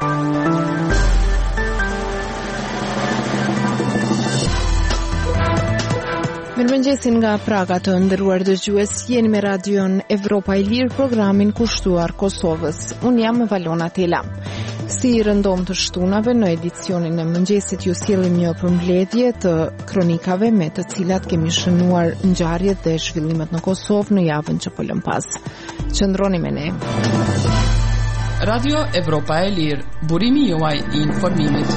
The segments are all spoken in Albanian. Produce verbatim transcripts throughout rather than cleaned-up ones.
Mirëmëngjesin nga Praga të nderuar dëgjues, jeni me radion Evropa e Lirë, programin kushtuar Kosovës. Unë jam Valona Tela. Si rëndom të shtunave në edicionin e mëngjesit ju sjellim një përmbledhje të kronikave me të cilat kemi shënuar ngjarjet dhe zhvillimet në Kosovë në javën që po lëm pas. Qëndroni me ne. Radio Evropa e Lirë, burimi juaj i informimit.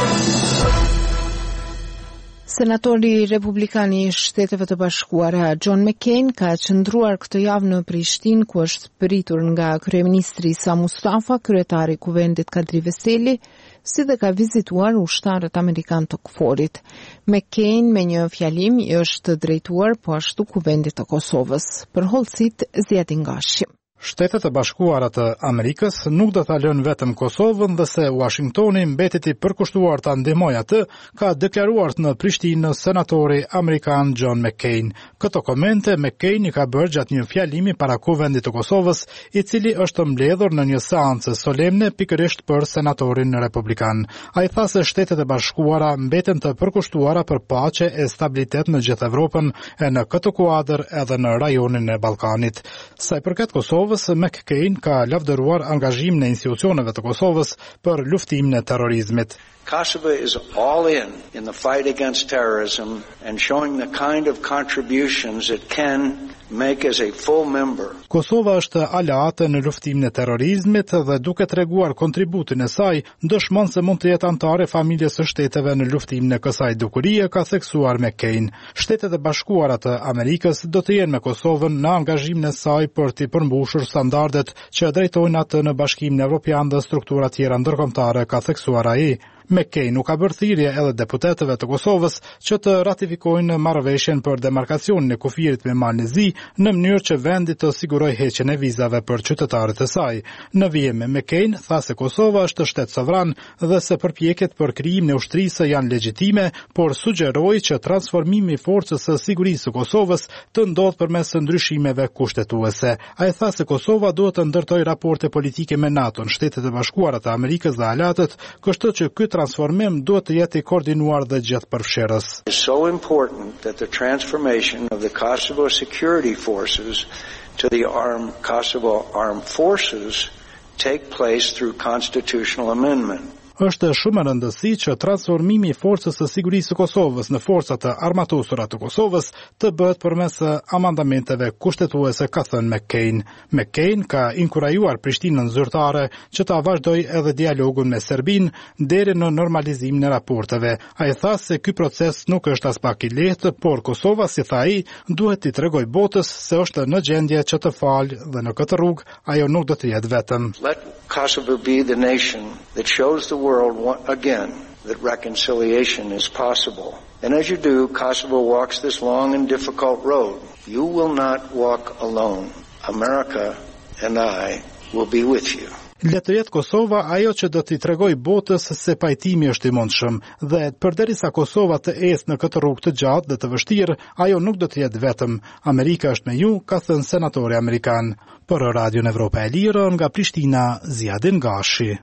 Senatori Republikan i Shteteve të Bashkuara John McCain ka qëndruar këtë javë në Prishtinë, ku është pritur nga kryeministri Sa Mustafa, kryetari i Kuvendit Kadri Veseli, si dhe ka vizituar ushtarët amerikan të Kforit. McCain me një fjalim i është drejtuar po ashtu Kuvendit të Kosovës. Për hollësit Zjedin Gashi. Shtetet e Bashkuara të Amerikës nuk do ta lënë vetëm Kosovën dhe se Washingtoni mbetet i përkushtuar ta ndihmojë atë, ka deklaruar në Prishtinë senatori amerikan John McCain. Këto komente McCain i ka bërë gjatë një fjalimi para Kuvendit të Kosovës, i cili është mbledhur në një seancë solemne pikërisht për senatorin republikan. Ai tha se Shtetet e Bashkuara mbeten të përkushtuara për paqe e stabilitet në gjithë Evropën e në këtë kuadër edhe në rajonin e Ballkanit. Sa i përket Kosovës, McCain ka lavdëruar angazhimin e institucioneve të Kosovës për luftimin e terrorizmit. Kosovo is all in in the fight against terrorism and showing the kind of contributions it can make as a full member. Kosova është aleate në luftimin e terrorizmit dhe duke treguar kontributin e saj, dëshmon se mund të jetë antare familjes së shteteve në luftimin e kësaj dukurie, ka theksuar McCain. Shtetet e Bashkuara të Amerikës do të jenë me Kosovën në angazhimin e saj për të përmbushur standardet që drejtojnë atë në Bashkimin Evropian dhe struktura tjera ndërkombëtare, ka theksuar ai. McCain nuk ka bërë thirrje edhe deputetëve të Kosovës që të ratifikojnë marrëveshjen për demarkacionin e kufirit me Malin e Zi në mënyrë që vendi të sigurojë heqjen e vizave për qytetarët e saj. Në vijim me McCain tha se Kosova është shtet sovran dhe se përpjekjet për krijimin e ushtrisë janë legjitime, por sugjeroi që transformimi i forcës së sigurisë së Kosovës të ndodhë përmes ndryshimeve kushtetuese. Ai tha se Kosova duhet të ndërtojë raporte politike me NATO-n, Shtetet e Bashkuara të Amerikës dhe aleatët, kështu që ky transformim duhet të jetë i koordinuar dhe gjithëpërfshirës. It's so important that the transformation of the Kosovo security forces to the armed Kosovo armed forces take place through constitutional amendment. Është shumë e rëndësishme që transformimi i forcës së sigurisë së Kosovës në forcat të armatosura të Kosovës të bëhet përmes amandamenteve kushtetuese, ka thënë McCain. McCain ka inkurajuar Prishtinën zyrtare që ta vazhdojë edhe dialogun me Serbinë deri në normalizimin e raporteve. Ai tha se ky proces nuk është as pak i lehtë, por Kosova, si tha ai, duhet t'i tregojë botës se është në gjendje që të falë dhe në këtë rrugë ajo nuk do të jetë vetëm. Let Kosovo be the nation that shows the world again that reconciliation is possible. And as you do, Kosovo walks this long and difficult road. You will not walk alone. America and I will be with you. Le të jetë Kosova ajo që do t'i tregoj botës se pajtimi është i mundshëm dhe përderisa Kosova të ecë në këtë rrugë të gjatë dhe të vështirë, ajo nuk do të jetë vetëm. Amerika është me ju, ka thënë senatori amerikan. Për Radion Evropa e Lirë nga Prishtina, Zjedin Gashi.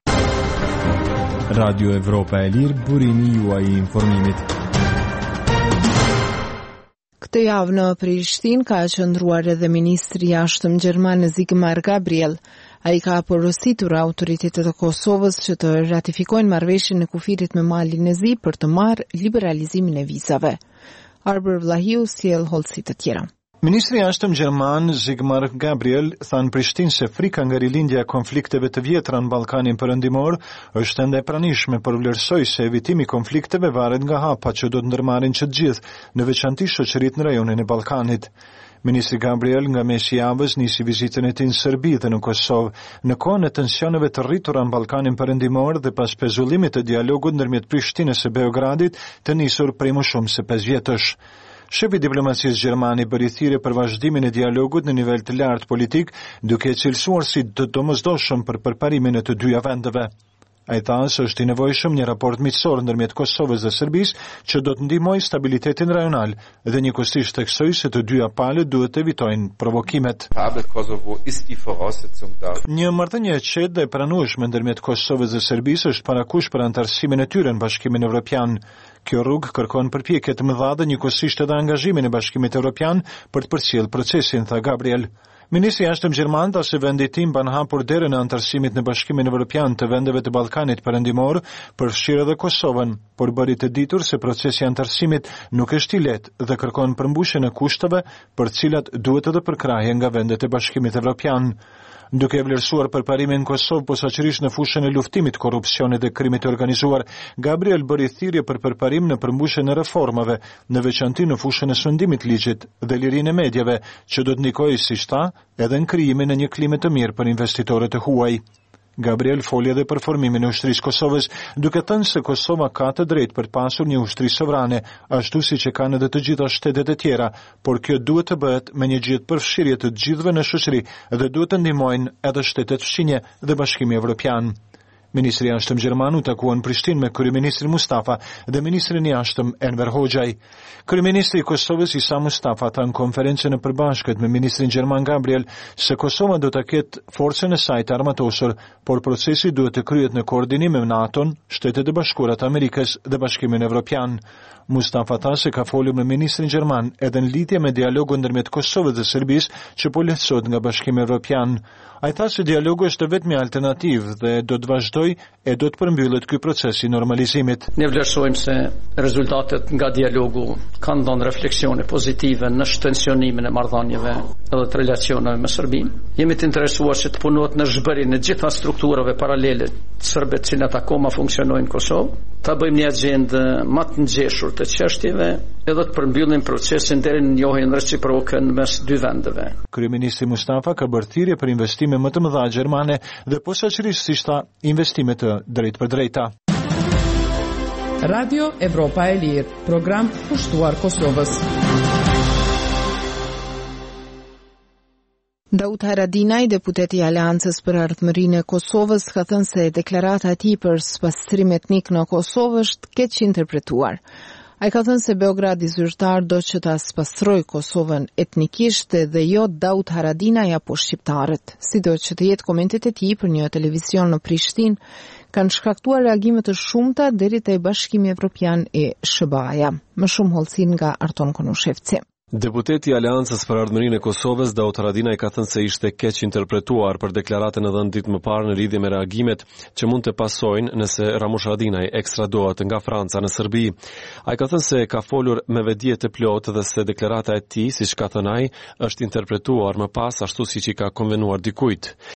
Radio Evropa e Lirë, burimi juaj i informimit. Këtë javë në Prishtinë ka qëndruar edhe ministri i jashtëm gjerman Sigmar Gabriel. Ai ka porositur autoritetet e Kosovës që të ratifikojnë marrëveshjen e kufirit me Malin e Zi për të marrë liberalizimin e vizave. Arber Vlahiu sjell hollësi të tjera. Ministri i jashtëm gjerman Sigmar Gabriel tha në Prishtinë se frika nga rilindja e konflikteve të vjetra në Ballkanin Perëndimor është ende e pranishme, por vlerësoi se evitimi i konflikteve varet nga hapa që do të ndërmarrin që të gjithë, në veçanti shoqëritë në rajonin e Ballkanit. Ministri Gabriel nga mesi javës nisi vizitën e tij në Serbi dhe në Kosovë, në kohën e tensioneve të rritura në Ballkanin Perëndimor dhe pas pezullimit të dialogut ndërmjet Prishtinës e Beogradit, të nisur prej më shumë se pesë vjetësh. Shefi i diplomacisë gjermane bëri thirrje për vazhdimin e dialogut në nivel të lartë politik, duke e cilësuar si të domosdoshëm për përparimin e të dyja vendeve. Ai tha se është i nevojshëm një raport miqësor ndërmjet Kosovës dhe Serbisë që do të ndihmojë stabilitetin rajonal dhe njëkohësisht theksoi se të dyja palët duhet të evitojnë provokimet. Një marrëdhënie e qetë dhe e pranueshme ndërmjet Kosovës dhe Serbisë është parakush për anëtarësimin e tyre në Bashkimin Evropian. Kjo rrugë kërkon përpjekje të mëdha dhe njëkohësisht edhe angazhimin e Bashkimit Evropian për të përcjellë procesin, tha Gabriel. Ministri i Jashtëm Gjerman tha se vendi i tij mban hapur derën e anëtarësimit në Bashkimin Evropian të vendeve të Ballkanit Perëndimor, përfshirë edhe Kosovën, por bëri të ditur se procesi i anëtarësimit nuk është i lehtë dhe kërkon përmbushjen e kushteve për të cilat duhet edhe përkrahje nga vendet e Bashkimit Evropian. Duke e vlerësuar përparimin në Kosovë posaçërisht në fushën e luftimit, korrupsionit dhe krimit të organizuar, Gabriel bëri thirrje për përparim në përmbushjen e reformave, në veçanti në fushën e sundimit ligjit dhe lirinë e medjave, që do të ndikojë, siç tha, edhe në krijimin e një klime të mirë për investitorët e huaj. Gabriel foli edhe për formimin e ushtrisë Kosovës, duke thënë se Kosova ka të drejtë për të pasur një ushtri sovrane, ashtu siç e kanë edhe të gjitha shtetet e tjera, por kjo duhet të bëhet me një gjithë përfshirje të gjithëve në shoqëri dhe duhet të ndihmojnë edhe shtetet fqinje dhe Bashkimi Evropian. Ministri i Jashtëm Gjerman u takua në Prishtinë me kryeministrin Mustafa dhe ministrin i Jashtëm Enver Hoxhaj. Kryeministri i Kosovës Isa Mustafa tha në konferencën e përbashkët me ministrin gjerman Gabriel se Kosova do ta ketë forcën e saj të armatosur, por procesi duhet të kryhet në koordinim me NATO-n, Shtetet e Bashkuara të Amerikës dhe Bashkimin Evropian. Mustafa tha se ka folur me ministrin gjerman edhe në lidhje me dialogun ndërmjet Kosovës dhe Serbisë që po lehtësohet nga Bashkimi Evropian. Ai tha se dialogu është vetëm alternativë dhe do të vazhdojë e do të përmbyllet ky proces i normalizimit. Ne vlerësojmë se rezultatet nga dialogu kanë dhënë refleksione pozitive në shtensionimin e marrëdhënieve edhe të relacioneve me Serbinë. Jemi të interesuar që të punohet në zhbërjen e gjitha strukturave paralele serbe të cilat akoma funksionojnë në Kosovë, ta bëjmë një agjendë më të ngjeshur të çështjeve edhe të përmbyllim procesin deri në njohjen reciproke mes dy vendeve. Kryeministri Mustafa ka bërë thirrje për investime më të mëdha gjermane dhe posaçërisht siç tha, investime të drejtë për drejta. Radio Evropa e Lirë, program kushtuar Kosovës. Daud Haradinaj, deputeti i Aleancës për Ardhmërinë e Kosovës, ka thënë se deklarata e tij për spastrim etnik në Kosovë është keq interpretuar. Ai ka thënë se Beogradi zyrtar do që ta spastrojë Kosovën etnikisht dhe jo Daud Haradinaj apo shqiptarët. Sido që të jetë komentet e tij për një televizion në Prishtinë kanë shkaktuar reagime të shumta deri te Bashkimi Evropian e S B A-ja. Më shumë hollësin nga Arton Konushevci. Deputeti i Aleancës për Ardhmërinë e Kosovës, Daud Haradinaj, ka thënë se ishte keq interpretuar për deklaratën e dhënë ditë më parë në lidhje me reagimet që mund të pasojnë nëse Ramush Haradinaj ekstradohet nga Franca në Serbi. Ai ka thënë se ka folur me vedije të plotë dhe se deklarata e tij, siç ka thënë ai, është interpretuar më pas ashtu siç i ka konvenuar dikujt.